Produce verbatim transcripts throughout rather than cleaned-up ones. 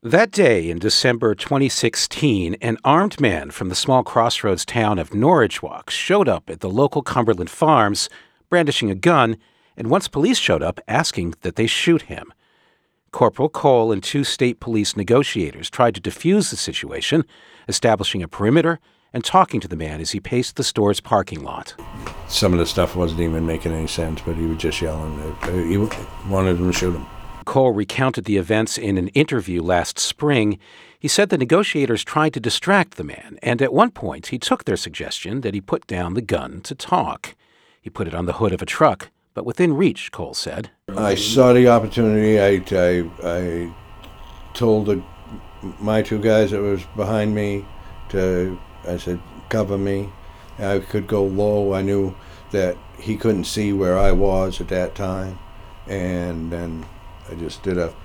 That day in December twenty sixteen, an armed man from the small crossroads town of Norridgewock showed up at the local Cumberland Farms, brandishing a gun, and once police showed up, asking that they shoot him. Corporal Cole and two state police negotiators tried to defuse the situation, establishing a perimeter and talking to the man as he paced the store's parking lot. Some of the stuff wasn't even making any sense, but he was just yelling. He wanted them to shoot him. Cole recounted the events in an interview last spring. He said the negotiators tried to distract the man, and at one point he took their suggestion that he put down the gun to talk. He put it on the hood of a truck, but within reach, Cole said. I saw the opportunity. I, I, I told the, my two guys that was behind me to, I said, cover me. I could go low. I knew that he couldn't see where I was at that time. And then I just did a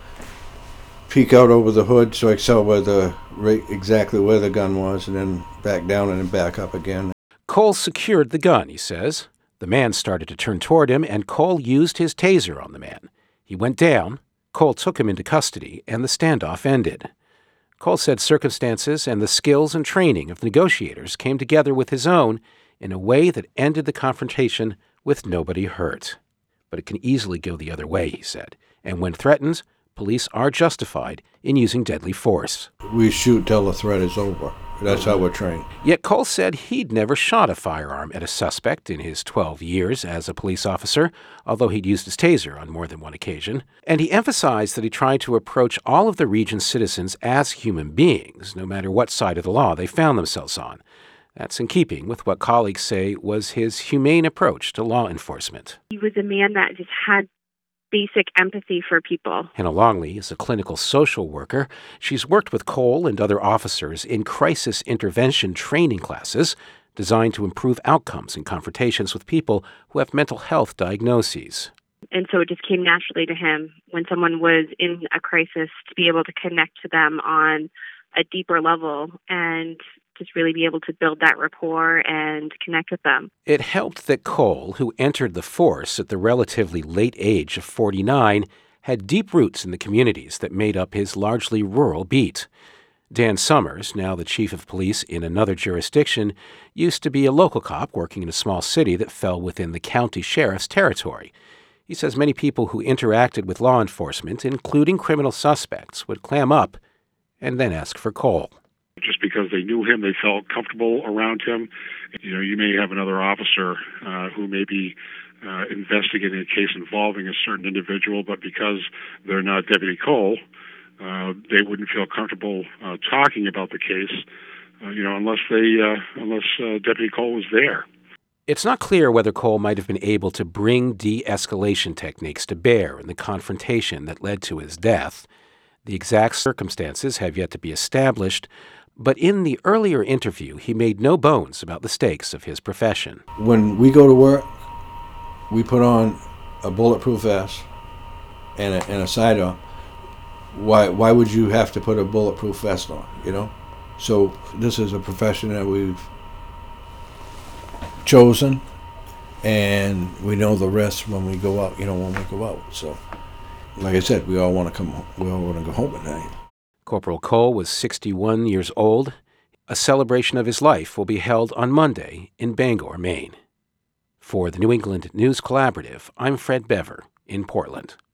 peek out over the hood so I saw where the right, exactly where the gun was, and then back down and then back up again. Cole secured the gun, he says. The man started to turn toward him, and Cole used his taser on the man. He went down. Cole took him into custody, and the standoff ended. Cole said circumstances and the skills and training of the negotiators came together with his own in a way that ended the confrontation with nobody hurt. But it can easily go the other way, he said. And when threatened, police are justified in using deadly force. We shoot till the threat is over. That's how we're trained. Yet Cole said he'd never shot a firearm at a suspect in his twelve years as a police officer, although he'd used his taser on more than one occasion. And he emphasized that he tried to approach all of the region's citizens as human beings, no matter what side of the law they found themselves on. That's in keeping with what colleagues say was his humane approach to law enforcement. He was a man that just had basic empathy for people. Hannah Longley is a clinical social worker. She's worked with Cole and other officers in crisis intervention training classes designed to improve outcomes in confrontations with people who have mental health diagnoses. And so it just came naturally to him when someone was in a crisis to be able to connect to them on a deeper level and just really be able to build that rapport and connect with them. It helped that Cole, who entered the force at the relatively late age of forty-nine, had deep roots in the communities that made up his largely rural beat. Dan Summers, now the chief of police in another jurisdiction, used to be a local cop working in a small city that fell within the county sheriff's territory. He says many people who interacted with law enforcement, including criminal suspects, would clam up and then ask for Cole. Just because they knew him, they felt comfortable around him. You know, you may have another officer uh, who may be uh, investigating a case involving a certain individual, but because they're not Deputy Cole, uh, they wouldn't feel comfortable uh, talking about the case, uh, you know, unless they, uh, unless uh, Deputy Cole was there. It's not clear whether Cole might have been able to bring de-escalation techniques to bear in the confrontation that led to his death. The exact circumstances have yet to be established, but in the earlier interview, he made no bones about the stakes of his profession. When we go to work, we put on a bulletproof vest and a, and a sidearm. Why, why would you have to put a bulletproof vest on, you know? So this is a profession that we've chosen, and we know the risks when we go out, you know, when we go out. So, like I said, we all want to come home. We all want to go home at night. Corporal Cole was sixty-one years old. A celebration of his life will be held on Monday in Bangor, Maine. For the New England News Collaborative, I'm Fred Bever in Portland.